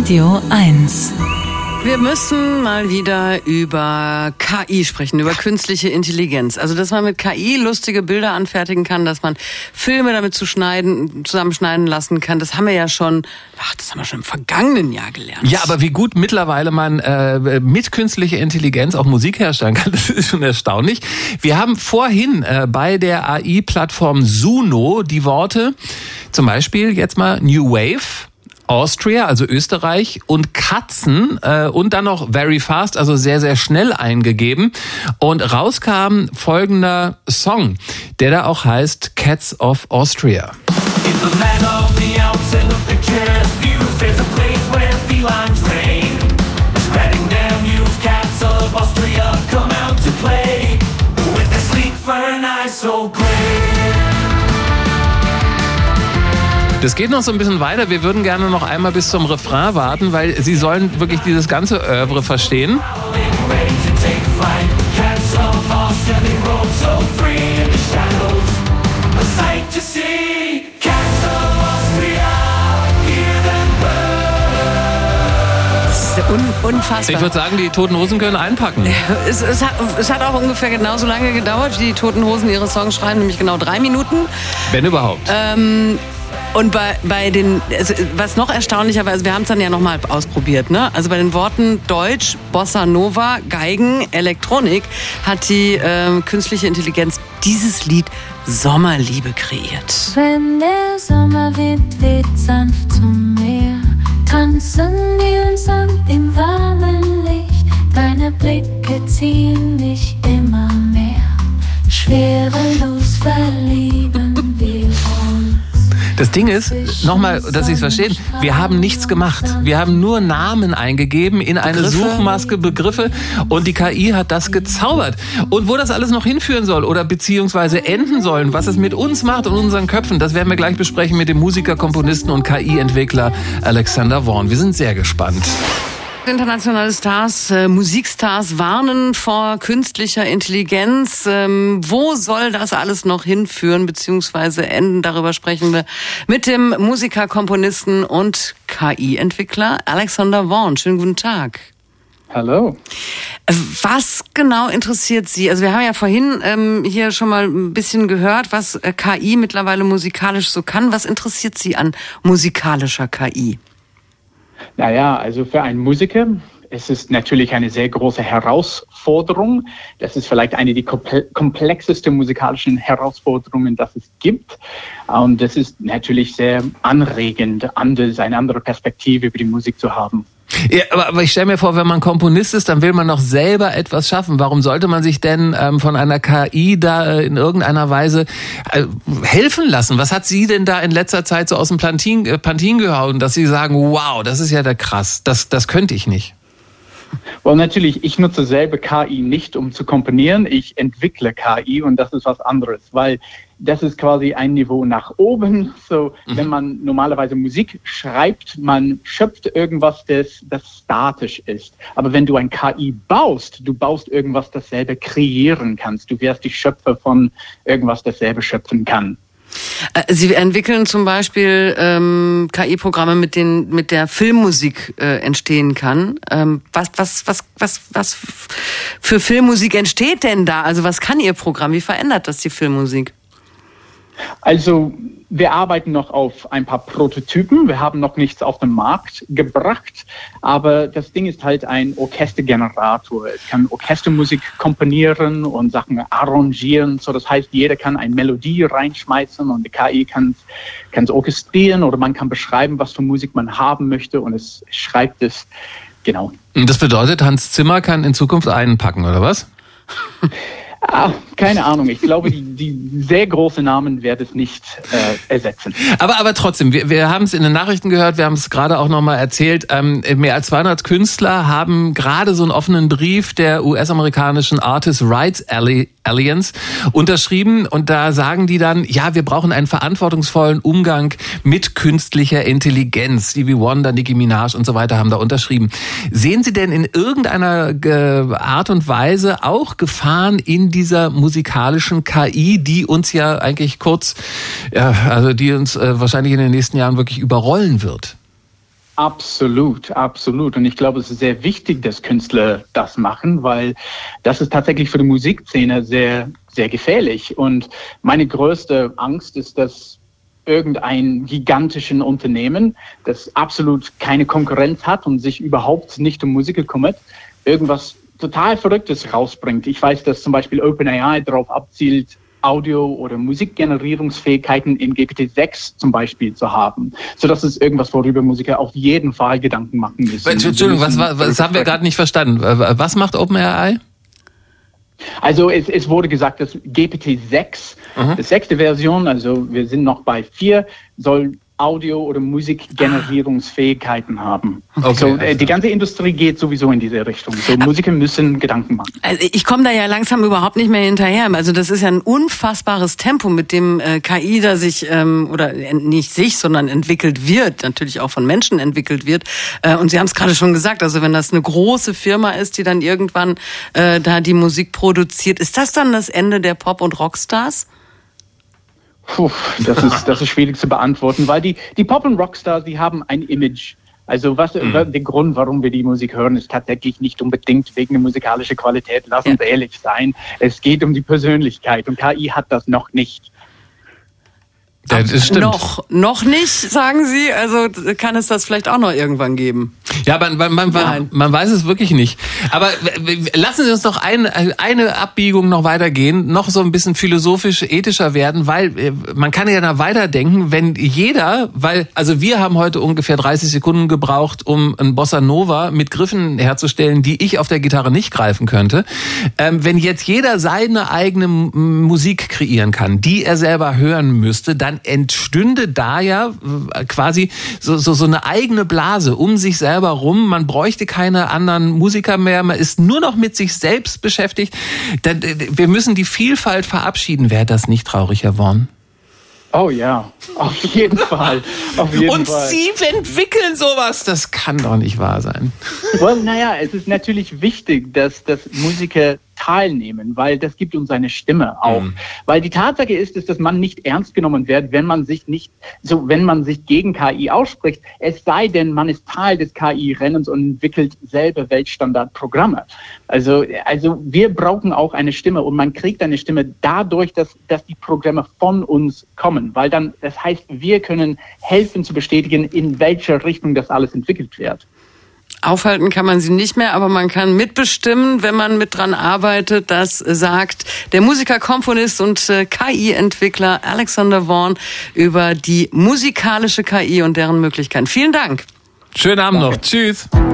Radio 1. Wir müssen mal wieder über KI sprechen, über künstliche Intelligenz. Also, dass man mit KI lustige Bilder anfertigen kann, dass man Filme damit zusammenschneiden lassen kann, das haben wir ja schon, das haben wir schon im vergangenen Jahr gelernt. Ja, aber wie gut mittlerweile man mit künstlicher Intelligenz auch Musik herstellen kann, das ist schon erstaunlich. Wir haben vorhin bei der AI-Plattform Suno die Worte, zum Beispiel jetzt mal New Wave, Austria, also Österreich, und Katzen und dann noch very fast, also sehr, sehr schnell eingegeben. Und rauskam folgender Song, der da auch heißt Cats of Austria. In the land of the Alps and the pictures views, there's a place where felines reign. Spreading their news, cats of Austria come out to play. With their sleek fur and eyes so gray. Das geht noch so ein bisschen weiter. Wir würden gerne noch einmal bis zum Refrain warten, weil Sie sollen wirklich dieses ganze Oeuvre verstehen. Unfassbar. Ich würde sagen, die Toten Hosen können einpacken. Es hat auch ungefähr genauso lange gedauert, wie die Toten Hosen ihre Songs schreiben, nämlich genau 3 Minuten. Wenn überhaupt. Und bei den, also was noch erstaunlicher war, also wir haben es dann ja nochmal ausprobiert, ne? Also bei den Worten Deutsch, Bossa Nova, Geigen, Elektronik hat die künstliche Intelligenz dieses Lied Sommerliebe kreiert. Wenn der Sommerwind weht sanft zum Meer, tanzen wir uns an dem warmen Licht. Deine Blicke ziehen mich immer mehr, schwerelos verlieben wir uns. Das Ding ist, nochmal, dass Sie es verstehen, wir haben nichts gemacht. Wir haben nur Namen eingegeben in eine Suchmaske, Begriffe, und die KI hat das gezaubert. Und wo das alles noch hinführen soll oder beziehungsweise enden sollen, was es mit uns macht und unseren Köpfen, das werden wir gleich besprechen mit dem Musiker, Komponisten und KI-Entwickler Alexander Vaughan. Wir sind sehr gespannt. Internationale Stars, Musikstars warnen vor künstlicher Intelligenz. Wo soll das alles noch hinführen bzw. enden? Darüber sprechen wir mit dem Musiker, Komponisten und KI-Entwickler Alexander Vaughan. Schönen guten Tag. Hallo. Was genau interessiert Sie? Also wir haben ja vorhin hier schon mal ein bisschen gehört, was KI mittlerweile musikalisch so kann. Was interessiert Sie an musikalischer KI? Naja, also für einen Musiker ist es natürlich eine sehr große Herausforderung. Das ist vielleicht eine der komplexesten musikalischen Herausforderungen, das es gibt. Und das ist natürlich sehr anregend, eine andere Perspektive über die Musik zu haben. Ja, aber ich stelle mir vor, wenn man Komponist ist, dann will man doch selber etwas schaffen. Warum sollte man sich denn von einer KI da in irgendeiner Weise helfen lassen? Was hat Sie denn da in letzter Zeit so aus dem Pantin gehauen, dass Sie sagen, wow, das ist ja da krass, das könnte ich nicht? Well, natürlich, ich nutze selber KI nicht, um zu komponieren. Ich entwickle KI und das ist was anderes, weil das ist quasi ein Niveau nach oben. So, wenn man normalerweise Musik schreibt, man schöpft irgendwas, das statisch ist. Aber wenn du ein KI baust, du baust irgendwas, das selber kreieren kannst. Du wirst die Schöpfer von irgendwas, das selber schöpfen kann. Sie entwickeln zum Beispiel KI-Programme, mit der Filmmusik entstehen kann. Was für Filmmusik entsteht denn da? Also was kann Ihr Programm? Wie verändert das die Filmmusik? Also wir arbeiten noch auf ein paar Prototypen. Wir haben noch nichts auf den Markt gebracht. Aber das Ding ist halt ein Orchestergenerator. Es kann Orchestermusik komponieren und Sachen arrangieren. So, das heißt, jeder kann eine Melodie reinschmeißen und die KI kann es orchestrieren oder man kann beschreiben, was für Musik man haben möchte und es schreibt es. Genau. Und das bedeutet, Hans Zimmer kann in Zukunft einpacken, oder was? Keine Ahnung. Ich glaube, die sehr großen Namen werden es nicht ersetzen. Aber trotzdem, wir haben es in den Nachrichten gehört, wir haben es gerade auch nochmal erzählt, mehr als 200 Künstler haben gerade so einen offenen Brief der US-amerikanischen Artists Rights Alliance unterschrieben und da sagen die dann, ja, wir brauchen einen verantwortungsvollen Umgang mit künstlicher Intelligenz. Stevie Wonder, Nicki Minaj und so weiter haben da unterschrieben. Sehen Sie denn in irgendeiner Art und Weise auch Gefahren in dieser musikalischen KI, die uns ja eigentlich die uns wahrscheinlich in den nächsten Jahren wirklich überrollen wird? Absolut, absolut. Und ich glaube, es ist sehr wichtig, dass Künstler das machen, weil das ist tatsächlich für die Musikszene sehr, sehr gefährlich. Und meine größte Angst ist, dass irgendein gigantischen Unternehmen, das absolut keine Konkurrenz hat und sich überhaupt nicht um Musik kümmert, irgendwas total Verrücktes rausbringt. Ich weiß, dass zum Beispiel OpenAI darauf abzielt, Audio- oder Musikgenerierungsfähigkeiten in GPT-6 zum Beispiel zu haben. So, das ist irgendwas, worüber Musiker auf jeden Fall Gedanken machen müssen. Entschuldigung, was haben wir gerade nicht verstanden? Was macht OpenAI? Also es wurde gesagt, dass GPT-6, die 6. Version, also wir sind noch bei 4, soll Audio- oder Musikgenerierungsfähigkeiten haben. Okay. So, die ganze Industrie geht sowieso in diese Richtung. So, Musiker müssen Gedanken machen. Also ich komme da ja langsam überhaupt nicht mehr hinterher. Also das ist ja ein unfassbares Tempo, mit dem KI da sich, oder nicht sich, sondern entwickelt wird, natürlich auch von Menschen entwickelt wird. Und Sie haben es gerade schon gesagt, also wenn das eine große Firma ist, die dann irgendwann da die Musik produziert, ist das dann das Ende der Pop- und Rockstars? Das ist schwierig zu beantworten, weil die Pop- und Rockstars, die haben ein Image. Also der Grund, warum wir die Musik hören, ist tatsächlich nicht unbedingt wegen der musikalischen Qualität. Lass uns ehrlich sein. Es geht um die Persönlichkeit und KI hat das noch nicht. Das stimmt. Noch nicht, sagen Sie? Also kann es das vielleicht auch noch irgendwann geben? Ja, man weiß es wirklich nicht. Aber lassen Sie uns doch eine Abbiegung noch weitergehen, noch so ein bisschen philosophisch, ethischer werden, weil man kann ja da weiterdenken, wenn jeder, also wir haben heute ungefähr 30 Sekunden gebraucht, um ein Bossa Nova mit Griffen herzustellen, die ich auf der Gitarre nicht greifen könnte. Wenn jetzt jeder seine eigene Musik kreieren kann, die er selber hören müsste, dann entstünde da ja quasi so eine eigene Blase um sich selber rum. Man bräuchte keine anderen Musiker mehr. Man ist nur noch mit sich selbst beschäftigt. Wir müssen die Vielfalt verabschieden. Wäre das nicht traurig, Herr Worn? Oh ja, auf jeden Fall. Und Sie entwickeln sowas. Das kann doch nicht wahr sein. Naja, es ist natürlich wichtig, dass Musiker teilnehmen, weil das gibt uns eine Stimme auch. Weil die Tatsache ist, dass man nicht ernst genommen wird, wenn man sich gegen KI ausspricht, es sei denn, man ist Teil des KI-Rennens und entwickelt selber Weltstandardprogramme. Also wir brauchen auch eine Stimme und man kriegt eine Stimme dadurch, dass die Programme von uns kommen, weil dann, das heißt, wir können helfen zu bestätigen, in welcher Richtung das alles entwickelt wird. Aufhalten kann man sie nicht mehr, aber man kann mitbestimmen, wenn man mit dran arbeitet. Das sagt der Musiker, Komponist und KI-Entwickler Alexander Worn über die musikalische KI und deren Möglichkeiten. Vielen Dank. Schönen Abend noch. Tschüss.